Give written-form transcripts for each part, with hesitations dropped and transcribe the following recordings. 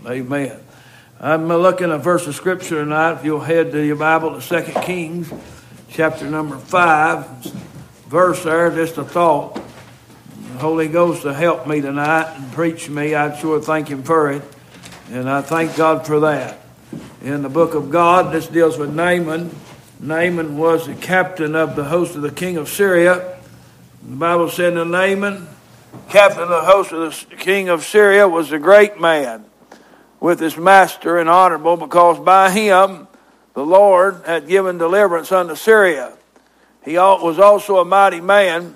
Amen. I'm looking at a verse of Scripture tonight. If you'll head to your Bible to 2 Kings, chapter number 5. Verse there, just a thought. The Holy Ghost to help me tonight and preach me. I'd sure thank Him for it. And I thank God for that. In the book of God, this deals with Naaman. Naaman was the captain of the host of the king of Syria. The Bible said that Naaman, captain of the host of the king of Syria, was a great man with his master and honorable, because by him the Lord had given deliverance unto Syria. He was also a mighty man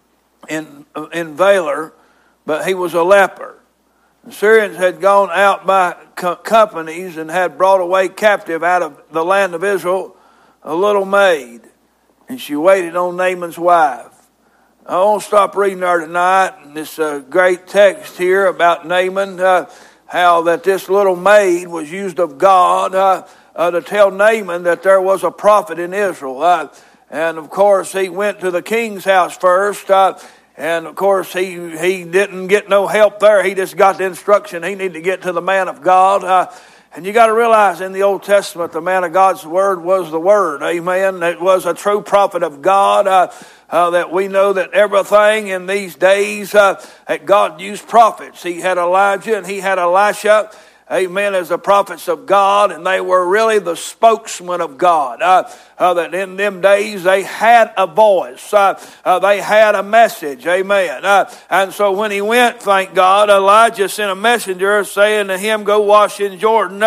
in valor, but he was a leper. The Syrians had gone out by companies and had brought away captive out of the land of Israel a little maid, and she waited on Naaman's wife. I won't stop reading there tonight. This great text here about Naaman, how that this little maid was used of God to tell Naaman that there was a prophet in Israel. And of course, he went to the king's house first. And of course, he didn't get no help there. He just got the instruction he needed to get to the man of God. And you got to realize in the Old Testament, the man of God's word was the word. Amen. It was a true prophet of God. That we know that everything in these days that God used prophets. He had Elijah and he had Elisha. Amen, as the prophets of God, and they were really the spokesman of God. That in them days they had a voice, they had a message. Amen. And so when he went, thank God, Elijah sent a messenger saying to him, "Go wash in Jordan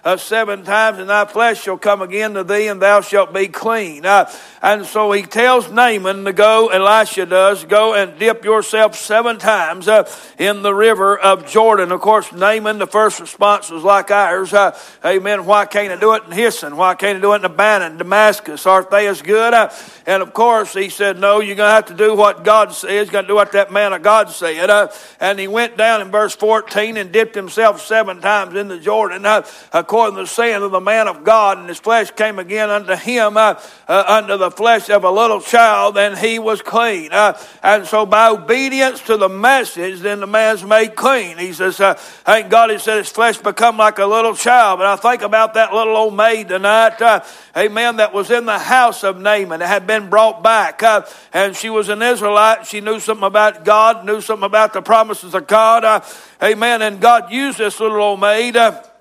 7 times, and thy flesh shall come again to thee, and thou shalt be clean." And so he tells Naaman to go, Elisha does, go and dip yourself 7 times in the river of Jordan. Of course, Naaman, the first response was like ours. Amen. Why can't I do it in Hisson? Why can't I do it in Abana, Damascus? Aren't they as good? And of course, he said, no, you're going to have to do what God says. You're going to do what that man of God said. And he went down in verse 14 and dipped himself 7 times in the Jordan, according to the saying of the man of God. And his flesh came again unto him, unto the flesh of a little child, and he was clean. And so by obedience to the message, then the man's made clean. He says, thank God, he said his flesh become like a little child. But I think about that little old maid tonight, amen, that was in the house of Naaman. It had been brought back, and she was an Israelite. She knew something about God, knew something about the promises of God, amen. And God used this little old maid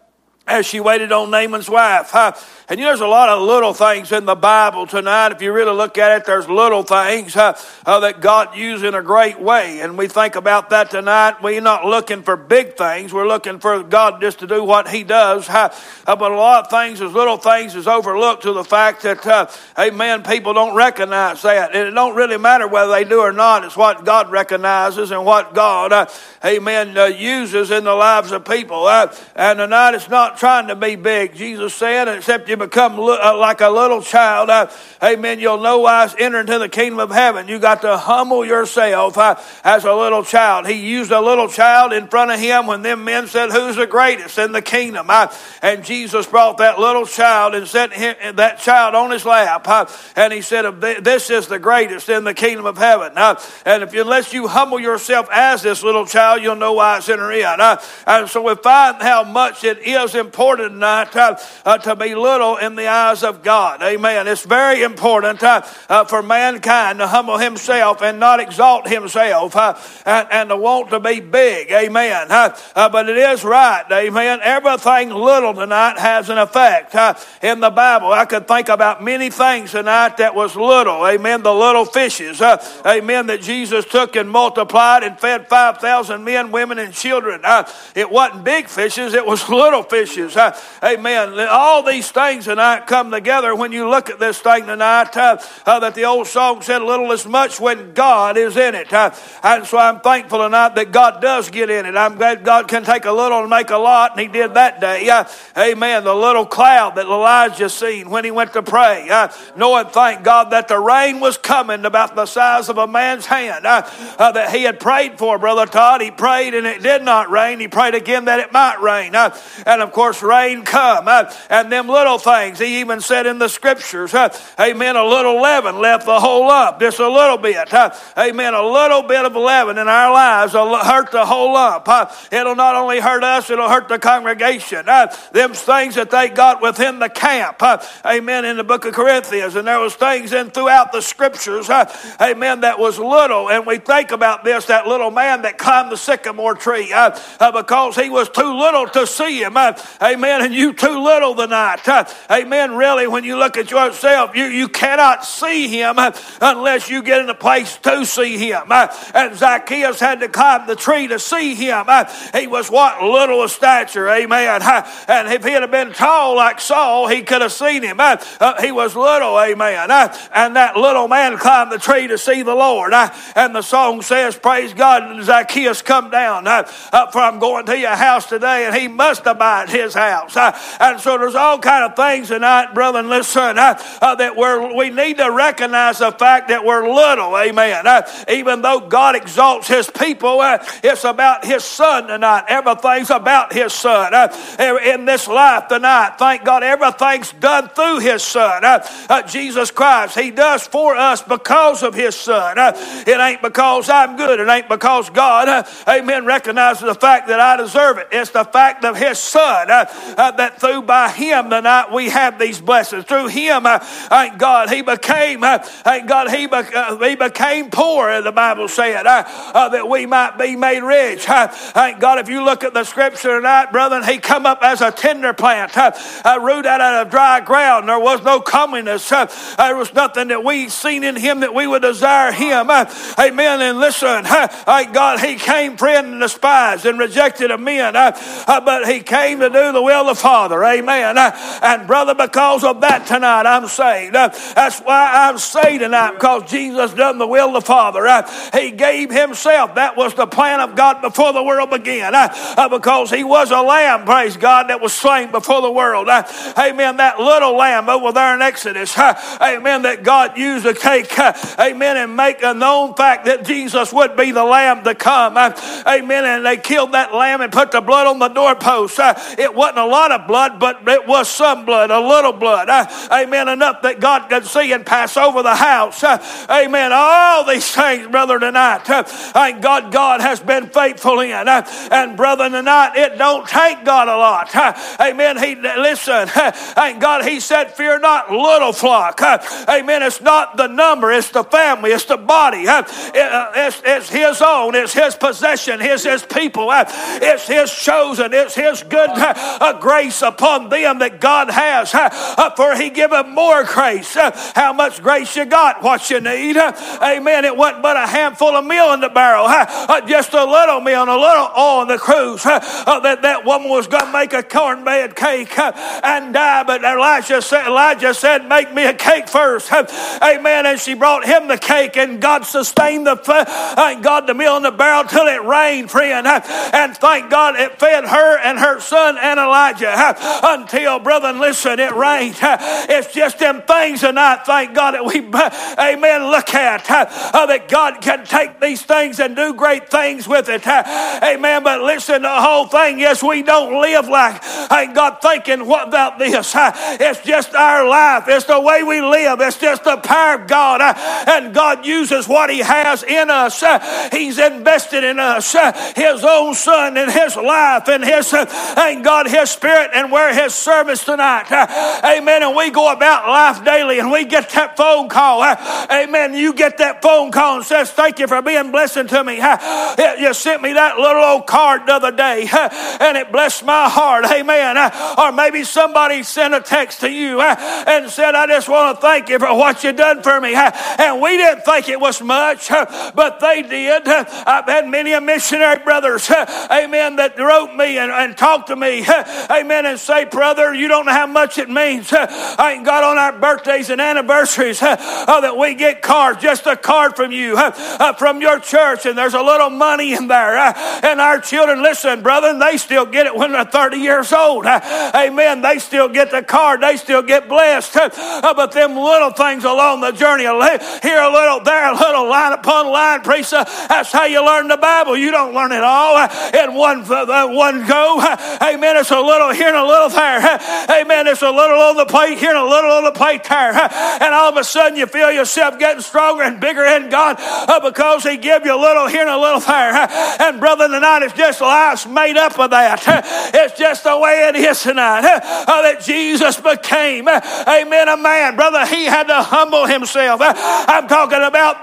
as she waited on Naaman's wife. And you know, there's a lot of little things in the Bible tonight. If you really look at it, there's little things that God used in a great way. And we think about that tonight. We're not looking for big things. We're looking for God just to do what He does. But a lot of things, as little things, is overlooked to the fact that, amen, people don't recognize that. And it don't really matter whether they do or not. It's what God recognizes and what God, amen, uses in the lives of people. And tonight it's not trying to be big. Jesus said, except you become like a little child, amen, you'll no wise enter into the kingdom of heaven. You got to humble yourself as a little child. He used a little child in front of him when them men said, who's the greatest in the kingdom? And Jesus brought that little child and set that child on his lap, and he said, this is the greatest in the kingdom of heaven. And unless you humble yourself as this little child, you'll no wise enter in. And so we find how much it is important tonight to be little in the eyes of God. Amen. It's very important for mankind to humble himself and not exalt himself and to want to be big. Amen. But it is right. Amen. Everything little tonight has an effect in the Bible. I could think about many things tonight that was little. Amen. The little fishes. Amen. That Jesus took and multiplied and fed 5,000 men, women, and children. It wasn't big fishes. It was little fishes. Amen. All these things tonight come together when you look at this thing tonight, that the old song said, little is much when God is in it. And so I'm thankful tonight that God does get in it. I'm glad God can take a little and make a lot, and He did that day. Amen. The little cloud that Elijah seen when he went to pray, knowing, thank God, that the rain was coming about the size of a man's hand, that he had prayed for, Brother Todd. He prayed and it did not rain. He prayed again that it might rain. And of course, course, rain come. And them little things, he even said in the scriptures, amen, a little leaven left the whole lump. Just a little bit. Amen. A little bit of leaven in our lives will hurt the whole lump. It'll not only hurt us, it'll hurt the congregation. Them things that they got within the camp. Amen. In the book of Corinthians. And there was things in throughout the scriptures. Amen. That was little. And we think about this, that little man that climbed the sycamore tree. Because he was too little to see him. Amen. And you too little tonight. Amen. Really, when you look at yourself, you cannot see him unless you get in a place to see him. And Zacchaeus had to climb the tree to see him. He was what? Little of stature. Amen. And if he had been tall like Saul, he could have seen him. He was little. Amen. And that little man climbed the tree to see the Lord. And the song says, praise God, and Zacchaeus come down. For I'm going to your house today, and he must abide in his house. And so there's all kind of things tonight, brother, and listen, that we need to recognize the fact that we're little. Amen. Even though God exalts his people, it's about his son tonight. Everything's about his son. In this life tonight, thank God, everything's done through his son. Jesus Christ, he does for us because of his son. It ain't because I'm good. It ain't because God, amen, recognizes the fact that I deserve it. It's the fact of his son that through by him tonight we have these blessings. Through him, thank God, he became poor, the Bible said, that we might be made rich. Thank God, if you look at the scripture tonight, brethren, he come up as a tender plant, root out of dry ground. There was no comeliness. There was nothing that we seen in him that we would desire him. Amen. And listen, thank God, he came friend and despised and rejected of men, but he came to do the will of the Father. Amen. And brother, because of that tonight, I'm saved. That's why I'm saved tonight, because Jesus done the will of the Father. He gave himself. That was the plan of God before the world began. Because he was a lamb, praise God, that was slain before the world. Amen. That little lamb over there in Exodus. Amen. That God used to take, amen, and make a known fact that Jesus would be the lamb to come. Amen. And they killed that lamb and put the blood on the doorpost. It wasn't a lot of blood, but it was some blood, a little blood. Amen. Enough that God could see and pass over the house. Amen. All these things, brother, tonight. Thank God, God has been faithful in. And brother, tonight, it don't take God a lot. Amen. Listen, thank God, he said, fear not, little flock. Amen. It's not the number, it's the family, it's the body. It's his own, it's his possession, it's his people, it's his chosen, it's his good grace upon them that God has. For he giveth more grace. How much grace you got? What you need. Amen. It wasn't but a handful of meal in the barrel. Just a little meal and a little oil in the cruise. That woman was going to make a cornbread cake and die. But Elijah said, make me a cake first. Amen. And she brought him the cake, and God sustained the meal in the barrel till it rained, friend. And thank God it fed her and her son and Elijah until, brother, listen, it rained. It's just them things tonight, thank God, that we, amen, look at. That God can take these things and do great things with it. Amen. But listen, the whole thing is we don't live like, thank God, thinking, what about this? It's just our life. It's the way we live. It's just the power of God. And God uses what he has in us. He's invested in us. His own son and his life and his, thank God, his spirit, and we're his servants tonight. Amen. And we go about life daily and we get that phone call. Amen. You get that phone call and says, thank you for being blessing to me. You sent me that little old card the other day and it blessed my heart. Amen. Or maybe somebody sent a text to you and said, I just want to thank you for what you done for me. And we didn't think it was much, but they did. I've had many missionary brothers, amen, that wrote me and talked to me, amen, and say, brother, you don't know how much it means. I ain't got on our birthdays and anniversaries that we get cards, just a card from you, from your church, and there's a little money in there. And our children, listen, brother, they still get it when they're 30 years old. Amen. They still get the card. They still get blessed. But them little things along the journey, here a little, there a little, line upon line, priest, that's how you learn the Bible. You don't learn it all in one go. Amen. Amen. It's a little here and a little there. Amen. It's a little on the plate here and a little on the plate there. And all of a sudden you feel yourself getting stronger and bigger in God because He give you a little here and a little there. And brother, tonight it's just life's made up of that. It's just the way it is tonight. That Jesus became, amen, a man. Brother, He had to humble Himself. I'm talking about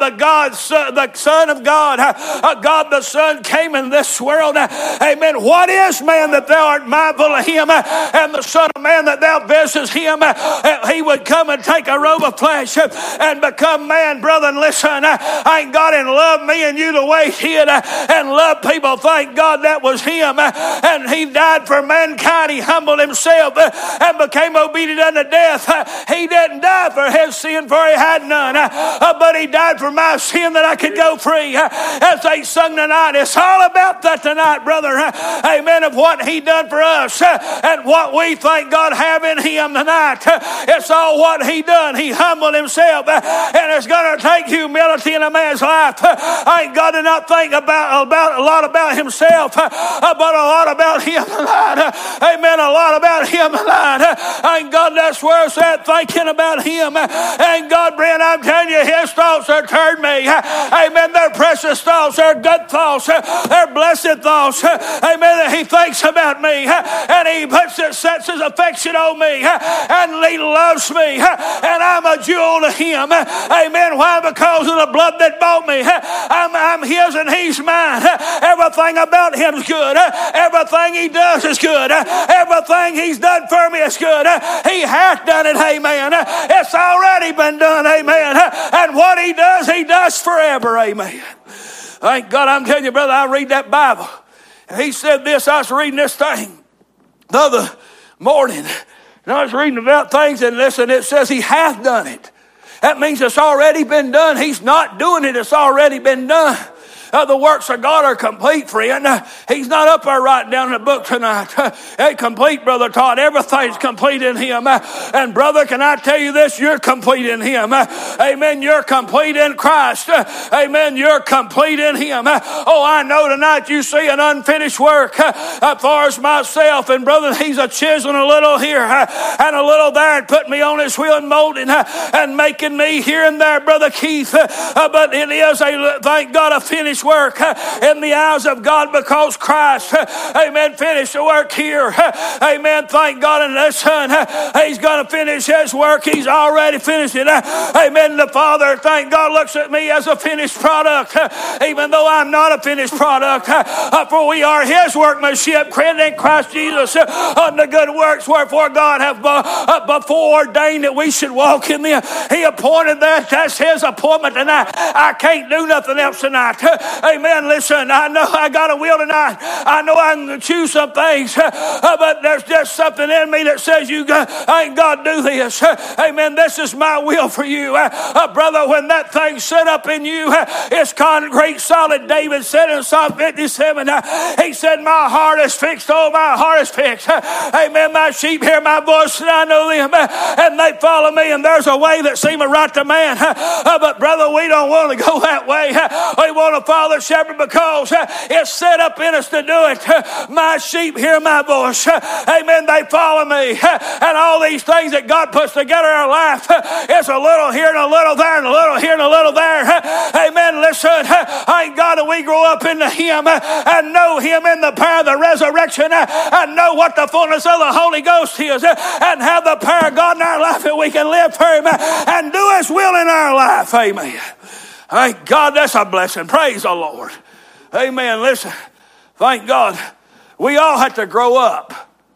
the Son of God. God the Son came in this world. Amen. What is man that thou art mindful of him? And the Son of Man that thou visitest him. He would come and take a robe of flesh and become man. Brother, and listen, ain't God and love me and you the way He did and love people. Thank God that was Him. And He died for mankind. He humbled Himself and became obedient unto death. He didn't die for his sin, for He had none. But He died for my sin that I could go free. As they sung tonight, it's all about that tonight, brother. Amen. Of what He done for us and what we thank God have in Him tonight. It's all what He done. He humbled Himself, and it's going to take humility in a man's life. Ain't got to not think about a lot about himself, but a lot about Him tonight. Amen. A lot about Him tonight. Ain't God, that's where it's at, thinking about Him. And God, Brent, I'm telling you, His thoughts are toward me. Amen. They're precious thoughts. They're good thoughts. They're blessed thoughts. Amen. That He thinks about me. And He sets His affection on me. And He loves me. And I'm a jewel to Him. Amen. Why? Because of the blood that bought me. I'm His and He's mine. Everything about Him's good. Everything He does is good. Everything He's done for me is good. He hath done it. Amen. It's already been done. Amen. And what He does forever. Amen. Thank God. I'm telling you, brother, I read that Bible. And he said this. I was reading this thing the other morning. And I was reading about things, and listen, it says He hath done it. That means it's already been done. He's not doing it. It's already been done. The works of God are complete, friend. He's not up there writing down in the book tonight. Hey, complete, Brother Todd. Everything's complete in Him. And brother, can I tell you this? You're complete in Him. Amen. You're complete in Christ. Amen. You're complete in Him. Oh, I know tonight you see an unfinished work as far as myself. And brother, He's a chiseling a little here and a little there and putting me on His wheel and molding and making me here and there, Brother Keith. But it is, thank God, a finished work in the eyes of God because Christ, amen, finished the work here. Amen. Thank God. And the Son, He's going to finish His work. He's already finished it. Amen. The Father, thank God, looks at me as a finished product, even though I'm not a finished product. For we are His workmanship, created in Christ Jesus unto good works, wherefore God hath before ordained that we should walk in them. He appointed that. That's His appointment tonight. I can't do nothing else tonight. Amen. Listen, I know I got a will tonight. I know I can choose some things, but there's just something in me that says I ain't got to do this. Amen. This is my will for you. Brother, when that thing's set up in you, it's concrete, solid. David said in Psalm 57, he said, my heart is fixed. Oh, my heart is fixed. Amen. My sheep hear my voice and I know them and they follow me. And there's a way that seemeth right to man. But brother, we don't want to go that way. We want to follow the shepherd because it's set up in us to do it. My sheep hear my voice. Amen. They follow me. And all these things that God puts together in our life, it's a little here and a little there and a little here and a little there. Amen. Listen, thank God that we grow up into Him and know Him in the power of the resurrection and know what the fullness of the Holy Ghost is and have the power of God in our life that we can live for Him and do His will in our life. Amen. Thank God, that's a blessing. Praise the Lord. Amen. Listen, thank God. We all have to grow up.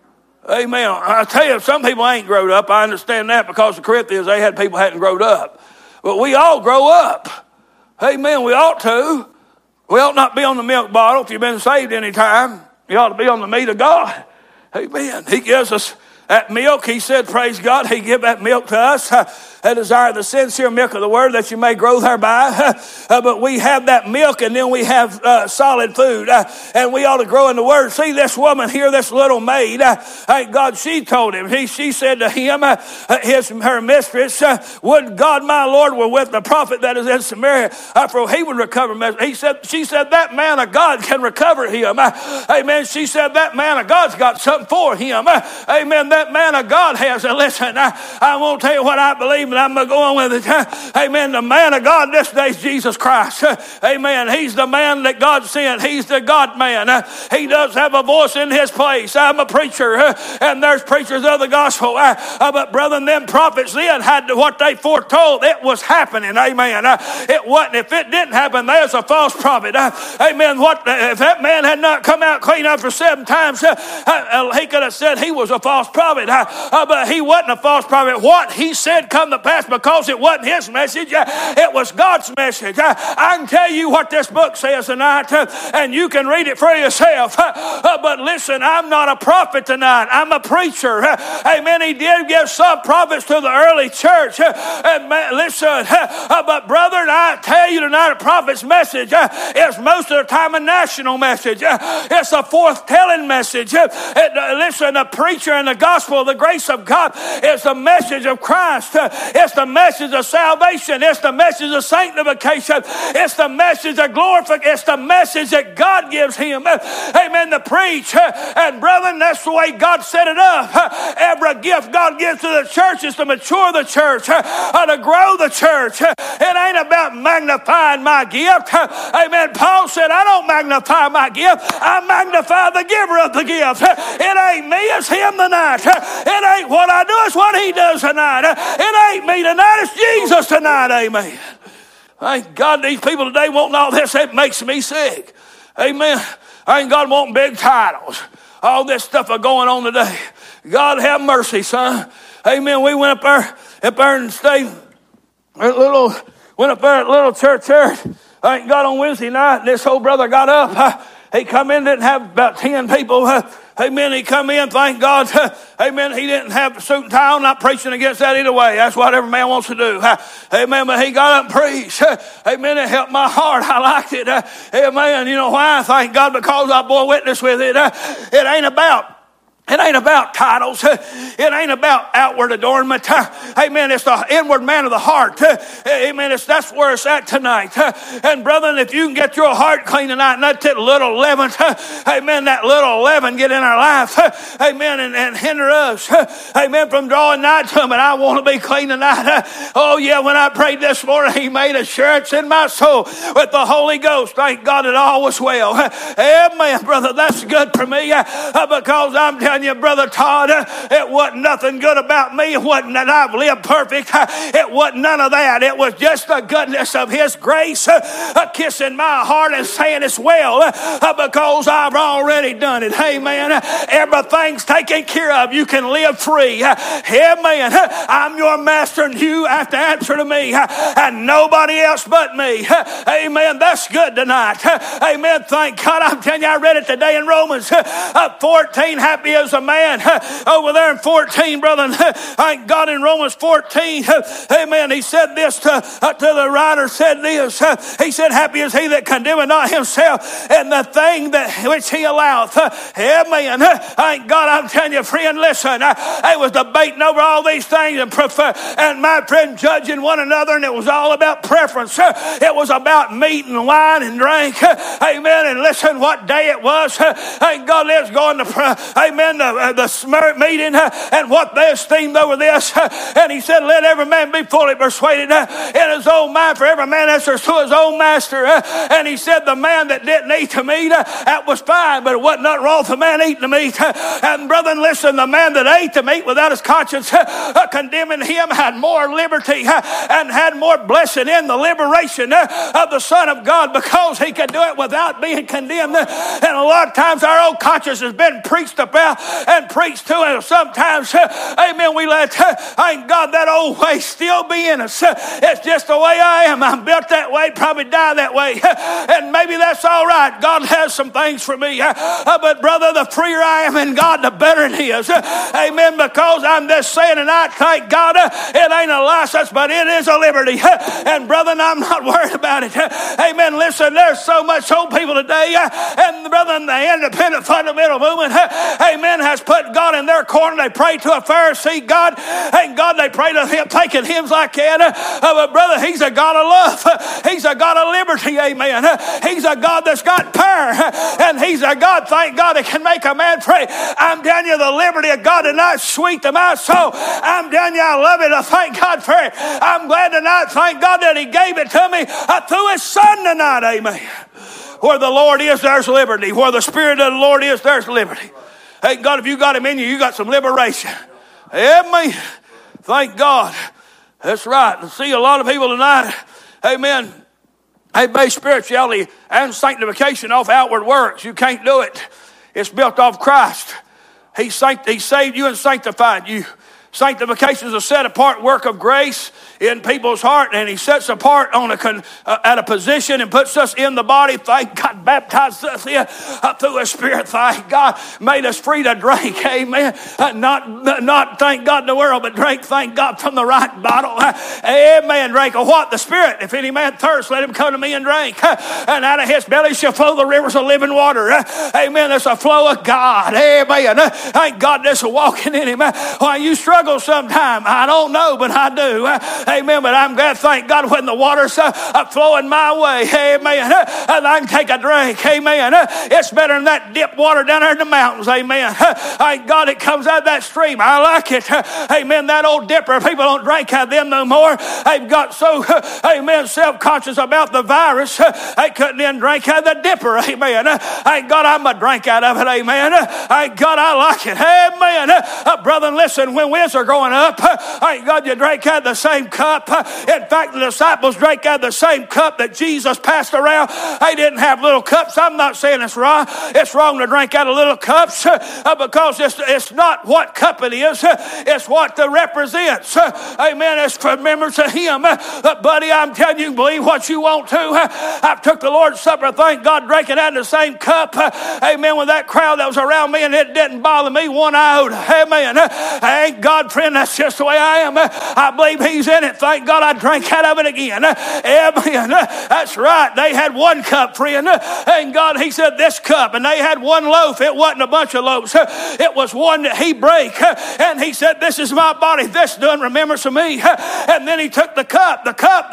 Amen. I tell you, some people ain't grown up. I understand that because the Corinthians, they had people who hadn't grown up. But we all grow up. Amen. We ought to. We ought not be on the milk bottle if you've been saved any time. You ought to be on the meat of God. Amen. He gives us, that milk, he said, praise God, he give that milk to us. I desire the sincere milk of the word that you may grow thereby. But we have that milk and then we have solid food. And we ought to grow in the word. See this woman here, this little maid. Thank God she told him. She said to him, her mistress, would God my Lord were with the prophet that is in Samaria, for he would recover. She said, that man of God can recover him. Amen. She said, that man of God's got something for him. Amen. That man of God has. And listen, I won't tell you what I believe, but I'm going with it. Amen. The man of God this day is Jesus Christ. Amen. He's the man that God sent. He's the God man. He does have a voice in his place. I'm a preacher, and there's preachers of the gospel. But brethren, them prophets then had what they foretold. It was happening. Amen. It wasn't. If it didn't happen, there's a false prophet. Amen. If that man had not come out clean up for 7 times, he could have said he was a false prophet. But he wasn't a false prophet. What he said come to pass because it wasn't his message. It was God's message. I can tell you what this book says tonight, and you can read it for yourself. But listen, I'm not a prophet tonight. I'm a preacher. Amen. He did give some prophets to the early church. And listen, but brethren, I tell you tonight, a prophet's message is most of the time a national message. It's a forthtelling message. Listen, a preacher in the gospel, the grace of God, is the message of Christ. It's the message of salvation. It's the message of sanctification. It's the message of glorification. It's the message that God gives him. Amen. To preach. And brethren, that's the way God set it up. Every gift God gives to the church is to mature the church, to grow the church. It ain't about magnifying my gift. Amen. Paul said, I don't magnify my gift. I magnify the giver of the gift. It ain't me, it's him tonight. It ain't what I do, it's what he does tonight. It ain't me tonight, it's Jesus tonight. Amen. Thank God these people today wanting all this. It makes me sick. Amen. Ain't God wanting big titles. All this stuff are going on today. God have mercy, son. Amen. We went up there and stayed went up there at little church there. Thank God on Wednesday night, this old brother got up. He come in, didn't have about 10 people. Amen. He come in, thank God. Amen. He didn't have a suit and tie on. Not preaching against that either way. That's what every man wants to do. Amen. But he got up and preached. Amen. It helped my heart. I liked it. Amen. You know why? Thank God, because I bore witness with it. It ain't about titles. It ain't about outward adornment. Amen. It's the inward man of the heart. Amen. That's where it's at tonight. And brethren, if you can get your heart clean tonight, and that little leaven, amen, that little leaven get in our life, amen, and hinder us, amen, from drawing nigh to him. And I want to be clean tonight. Oh yeah, when I prayed this morning, he made assurance in my soul with the Holy Ghost. Thank God it all was well. Amen, brother. That's good for me because I'm telling you, Brother Todd, it wasn't nothing good about me. It wasn't that I've lived perfect. It wasn't none of that. It was just the goodness of his grace kissing my heart and saying it's well because I've already done it. Amen. Everything's taken care of. You can live free. Amen. I'm your master and you have to answer to me and nobody else but me. Amen. That's good tonight. Amen. Thank God. I'm telling you, I read it today in Romans 14. Happy as a man over there in 14, brother. Thank God in Romans 14. Amen. He said this to the writer, said this. He said, happy is he that condemneth not himself and the thing that which he alloweth. Amen. Thank God. I'm telling you, friend, listen. I was debating over all these things and my friend judging one another, and it was all about preference. It was about meat and wine and drink. Amen. And listen, what day it was. Thank God, let's go into amen, the Smyrna meeting and what they esteemed over this. And he said, let every man be fully persuaded in his own mind, for every man answers to his own master. And he said, the man that didn't eat the meat, that was fine, but it wasn't nothing wrong with the man eating the meat. And brethren, listen, the man that ate the meat without his conscience condemning him had more liberty and had more blessing in the liberation of the Son of God, because he could do it without being condemned. And a lot of times our own conscience has been preached about and preach to him. Sometimes, amen, we let, thank God, that old way still be in us. It's just the way I am. I'm built that way, probably die that way. And maybe that's all right. God has some things for me. But brother, the freer I am in God, the better it is. Amen, because I'm just saying tonight, thank God, it ain't a license, but it is a liberty. And brother, I'm not worried about it. Amen, listen, there's so much old people today, and brother, in the independent fundamental movement, amen, has put God in their corner. They pray to a Pharisee God, and God, they pray to him, taking hymns like that. But brother, he's a God of love. He's a God of liberty, amen. He's a God that's got power, and he's a God, thank God, that can make a man free. I'm telling you, the liberty of God tonight sweet to my soul. I'm telling you, I love it. I thank God for it. I'm glad tonight, thank God, that he gave it to me through his son tonight, amen. Where the Lord is, there's liberty. Where the Spirit of the Lord is, there's liberty. Hey, God, if you got him in you, you got some liberation. Amen. Thank God. That's right. I see a lot of people tonight, amen, they base spirituality and sanctification off outward works. You can't do it. It's built off Christ. He saved you and sanctified you. Sanctification is a set-apart work of grace in people's heart, and he sets apart on at a position and puts us in the body. Thank God, baptized us in through his Spirit. Thank God, made us free to drink. Amen. Not thank God the world, but drink, thank God, from the right bottle. Amen. Drink of what? The Spirit. If any man thirst, let him come to me and drink. And out of his belly shall flow the rivers of living water. Amen. There's a flow of God. Amen. Thank God there's a walking in him. Why you struggle sometime, I don't know, but I do. Amen. But I'm glad, thank God, when the water's flowing my way. Amen. And I can take a drink. Amen. It's better than that dip water down there in the mountains. Amen. Thank God it comes out of that stream. I like it. Amen. That old dipper, people don't drink out of them no more. They've got so, amen, self-conscious about the virus, they couldn't even drink out of the dipper. Amen. Thank God I'm a drink out of it. Amen. Thank God I like it. Amen. Brother, listen, when we are growing up, thank God you drank out of the same cup. In fact, the disciples drank out of the same cup that Jesus passed around. They didn't have little cups. I'm not saying it's wrong. It's wrong to drink out of little cups because it's not what cup it is. It's what it represents. Amen. It's for members of him. Buddy, I'm telling you, believe what you want to. I took the Lord's Supper, thank God, drinking out of the same cup. Amen. With that crowd that was around me, and it didn't bother me one iota. Amen. Thank God, friend, that's just the way I am. I believe he's in it. Thank God I drank out of it again. Amen. That's right. They had one cup, friend. Thank God he said this cup. And they had one loaf. It wasn't a bunch of loaves. It was one that he break. And he said, this is my body. This done remembrance of me. And then he took the cup.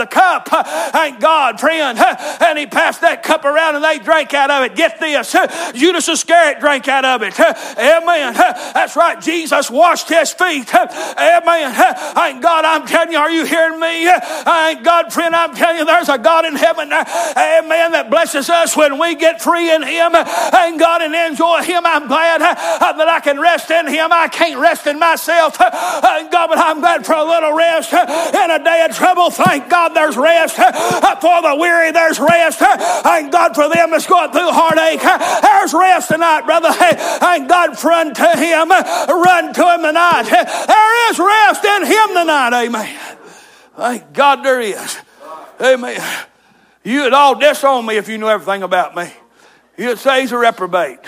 Thank God, friend. And he passed that cup around and they drank out of it. Get this. Judas Iscariot drank out of it. Amen. That's right. Jesus washed his feet. Amen. Thank God, I'm telling you, are you hearing me? Thank God, friend, I'm telling you, there's a God in heaven, amen, that blesses us when we get free in him. Thank God and enjoy him. I'm glad that I can rest in him. I can't rest in myself. Thank God, but I'm glad for a little rest in a day of trouble. Thank God there's rest. For the weary, there's rest. Thank God for them that's going through heartache. There's rest tonight, brother. Thank God, run to him. Run to him tonight. There is rest in him tonight. Amen. Thank God there is. Amen. You'd all disown me if you knew everything about me. You'd say he's a reprobate.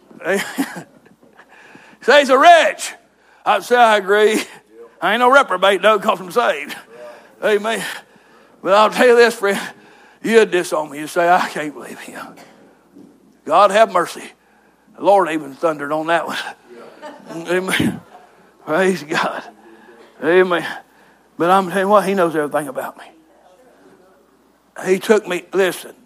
Say he's a wretch. I'd say I agree. I ain't no reprobate though, because I'm saved. Amen. But I'll tell you this, friend. You'd disown me. You'd say, I can't believe him. God have mercy. The Lord even thundered on that one. Amen. Praise God. Amen. But I'm telling you what, he knows everything about me. He took me, listen.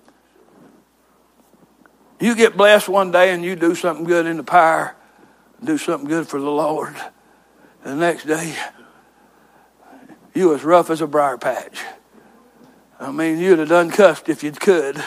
You get blessed one day and you do something good in the power, do something good for the Lord. The next day, you as rough as a briar patch. I mean, you'd have done cussed if you could.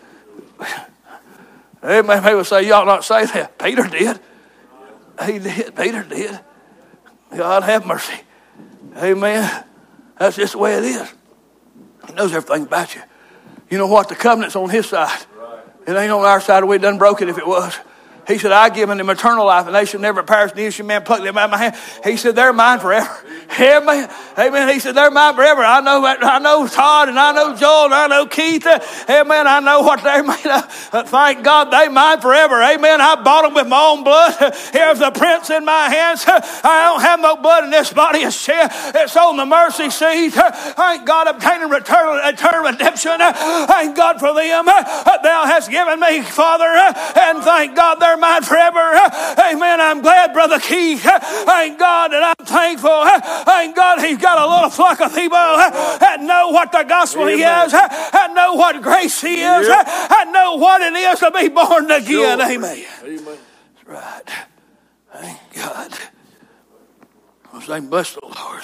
Amen. People say, you ought not say that. Peter did. He did. Peter did. God have mercy. Amen. That's just the way it is. He knows everything about you. You know what? The covenant's on his side. It ain't on our side. We done broke it if it was. He said, I give them eternal life, and they shall never perish, neither shall man pluck them out of my hand. He said, they're mine forever. Amen. Amen. He said, they're mine forever. I know Todd, and I know Joel, and I know Keith. Amen. I know what they're made of. Thank God they're mine forever. Amen. I bought them with my own blood. Here's the prints in my hands. I don't have no blood in this body of sin. It's on the mercy seat. Thank God obtaining eternal redemption. Thank God for them. Thou hast given me, Father. And thank God they're mine forever. Amen. I'm glad, Brother Keith. Thank God, and I'm thankful. Thank God he's got a little flock of people that know what the gospel is, that know what grace he is, that know what it is to be born again. Sure. Amen. That's right. Thank God. I was saying, bless the Lord.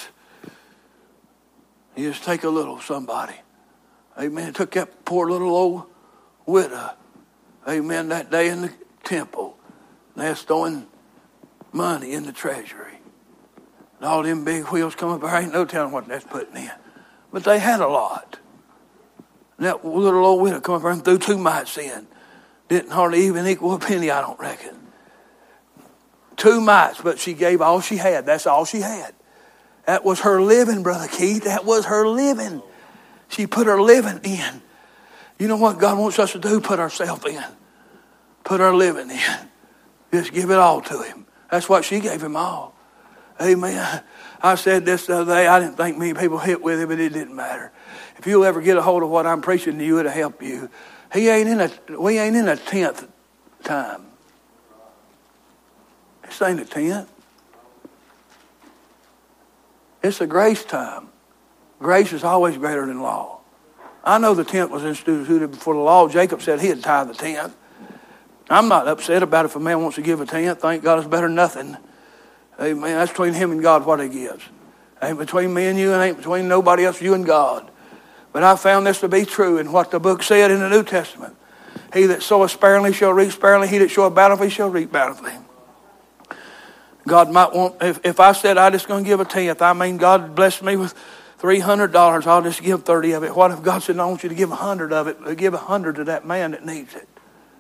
You just take a little somebody. Amen. Took that poor little old widow. Amen. That day in the temple. And they're throwing money in the treasury. And all them big wheels come up there. Ain't no telling what that's putting in. But they had a lot. And that little old widow come up there and threw 2 mites in. Didn't hardly even equal a penny, I don't reckon. 2 mites, but she gave all she had. That's all she had. That was her living, Brother Keith. That was her living. She put her living in. You know what God wants us to do? Put ourselves in. Put our living in. Just give it all to him. That's what she gave him all. Amen. I said this the other day. I didn't think many people hit with it, but it didn't matter. If you'll ever get a hold of what I'm preaching to you, it'll help you. We ain't in a 10th time. This ain't a 10th. It's a grace time. Grace is always greater than law. I know the 10th was instituted before the law. Jacob said he'd tithe the 10th. I'm not upset about if a man wants to give a 10th. Thank God it's better than nothing. Amen. That's between him and God what he gives. Ain't between me and you, and ain't between nobody else, you and God. But I found this to be true in what the book said in the New Testament. He that soweth sparingly shall reap sparingly. He that showeth bountifully shall reap bountifully. God might want, if I said I just going to give a 10th, I mean God blessed me with $300, I'll just give 30 of it. What if God said, no, I want you to give 100 of it, give 100 to that man that needs it?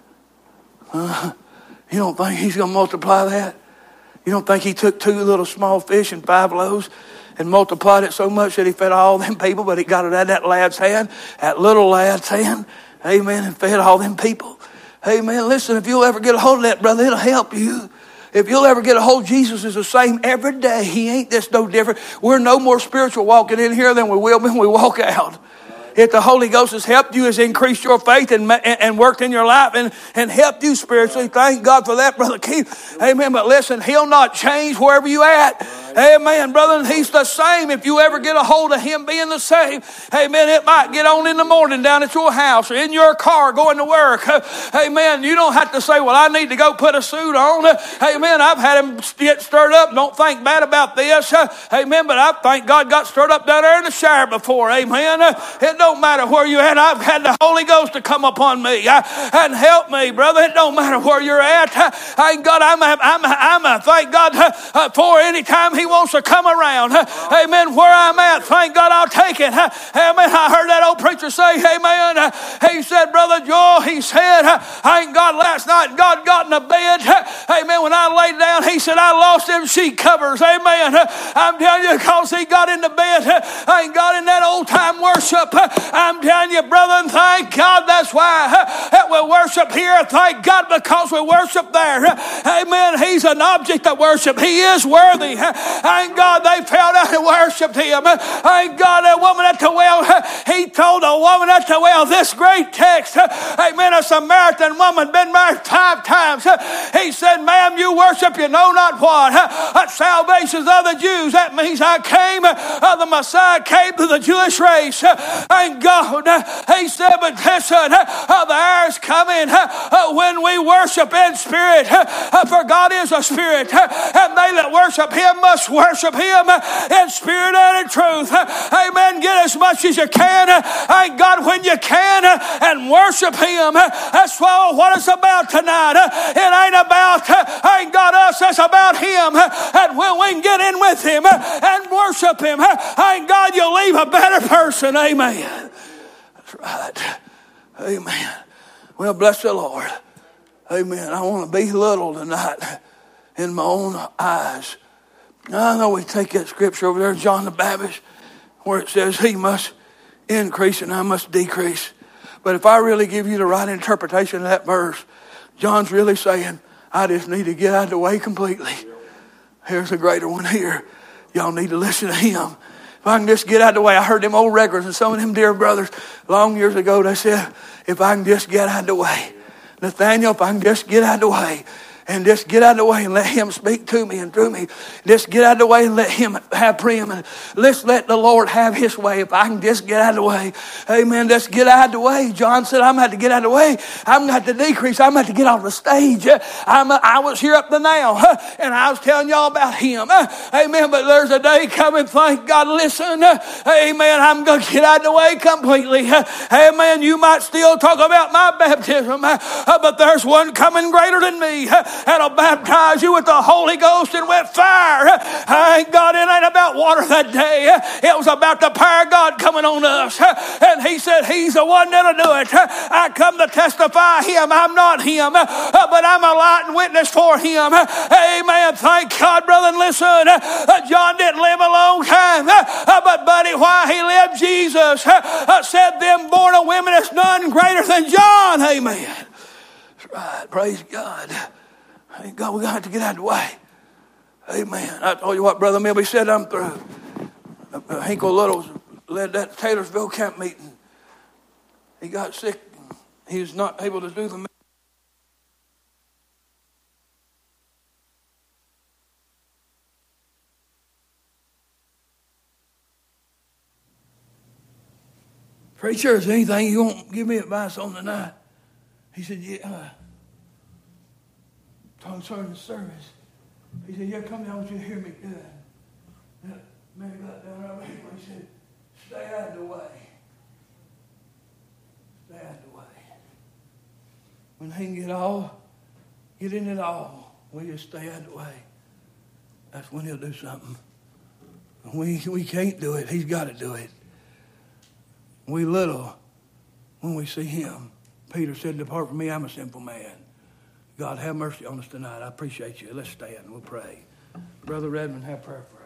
You don't think he's going to multiply that? You don't think he took 2 little small fish and 5 loaves and multiplied it so much that he fed all them people, but he got it out of that lad's hand, that little lad's hand, amen, and fed all them people? Amen. Listen, if you'll ever get a hold of that, brother, it'll help you. If you'll ever get a hold, Jesus is the same every day. He ain't this no different. We're no more spiritual walking in here than we will when we walk out. If the Holy Ghost has helped you, has increased your faith and worked in your life and helped you spiritually, thank God for that, Brother Keith. Amen. But listen, he'll not change wherever you at. Amen, brother. And he's the same. If you ever get a hold of him being the same, amen, it might get on in the morning down at your house or in your car going to work. Amen. You don't have to say, well, I need to go put a suit on. Amen. I've had him get stirred up. Don't think bad about this. Amen. But I thank God got stirred up down there in the shower before. Amen. It don't matter where you're at. I've had the Holy Ghost to come upon me and help me, brother. It don't matter where you're at. Thank God I'm thank God for any time he wants to come around. Amen. Where I'm at, thank God I'll take it. Amen. I heard that old preacher say, amen. He said, Brother Joel, he said, thank God last night God got in the bed. Amen. When I laid down, he said, I lost them sheet covers. Amen. I'm telling you, because he got in the bed, thank God in that old time worship. I'm telling you, brother, and thank God that's why we worship here. Thank God because we worship there. Amen. He's an object of worship. He is worthy. Thank God they fell down and worshiped him. Thank God that woman at the well, he told the woman at the well this great text. Amen. A Samaritan woman been married 5 times. He said, ma'am, you worship you know not what. Salvation's of the Jews. That means I came, the Messiah came to the Jewish race. Thank God. He said, but listen, the hour is coming when we worship in spirit. For God is a spirit. And they that worship him must worship him in spirit and in truth. Amen. Get as much as you can. Thank God when you can and worship him. That's what it's about tonight. It ain't about, thank God, us. It's about him. And when we can get in with him and worship him, thank God you'll leave a better person. Amen. That's right. Amen. Well, bless the Lord. Amen. I want to be little tonight in my own eyes. Now, I know we take that scripture over there, John the Baptist, where it says he must increase and I must decrease. But if I really give you the right interpretation of that verse, John's really saying, I just need to get out of the way completely. Here's a greater one here. Y'all need to listen to him. If I can just get out of the way. I heard them old records and some of them dear brothers long years ago, they said, if I can just get out of the way. Nathaniel, if I can just get out of the way. And just get out of the way and let him speak to me and through me. Just get out of the way and let him have preeminence. Let's let the Lord have his way. If I can just get out of the way. Amen. Just get out of the way. John said, I'm going to have to get out of the way. I'm going to have to decrease. I'm going to have to get off the stage. I was here up to now. And I was telling y'all about him. Amen. But there's a day coming. Thank God. Listen. Amen. I'm going to get out of the way completely. Amen. You might still talk about my baptism. But there's one coming greater than me. That'll baptize you with the Holy Ghost and with fire. Thank God it ain't about water that day. It was about the power of God coming on us. And he said he's the one that'll do it. I come to testify him. I'm not him, but I'm a light and witness for him. Amen. Thank God, brother. And listen, John didn't live a long time, but buddy, while he lived, Jesus said them born of women is none greater than John. Amen. That's right. Praise God. Thank God, we're going to have to get out of the way. Amen. I told you what, Brother Milby said, I'm through. Hinkle Littles led that Taylorsville camp meeting. He got sick. He was not able to do the meeting. Preacher, is there anything you want to give me advice on tonight? He said, yeah. Concerning the service. He said, yeah, come down, I want you to hear me good. That man got down over here. He said, stay out of the way. Stay out of the way. When he can get in it all, we just stay out of the way. That's when he'll do something. We can't do it. He's got to do it. We little, when we see him, Peter said, depart from me, I'm a sinful man. God, have mercy on us tonight. I appreciate you. Let's stand and we'll pray. Brother Redmond, have prayer for us.